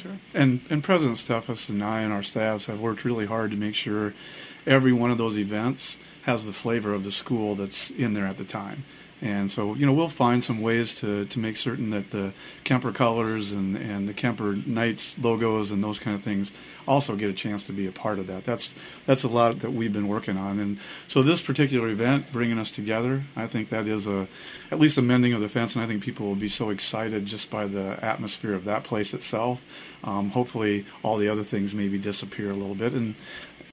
Sure. And President Steffes and I and our staffs have worked really hard to make sure every one of those events has the flavor of the school that's in there at the time. And so, we'll find some ways to make certain that the Kemper colors and the Kemper Knights logos and those kind of things also get a chance to be a part of that. That's a lot that we've been working on. And so this particular event, bringing us together, I think that is at least a mending of the fence, and I think people will be so excited just by the atmosphere of that place itself. Hopefully all the other things maybe disappear a little bit. And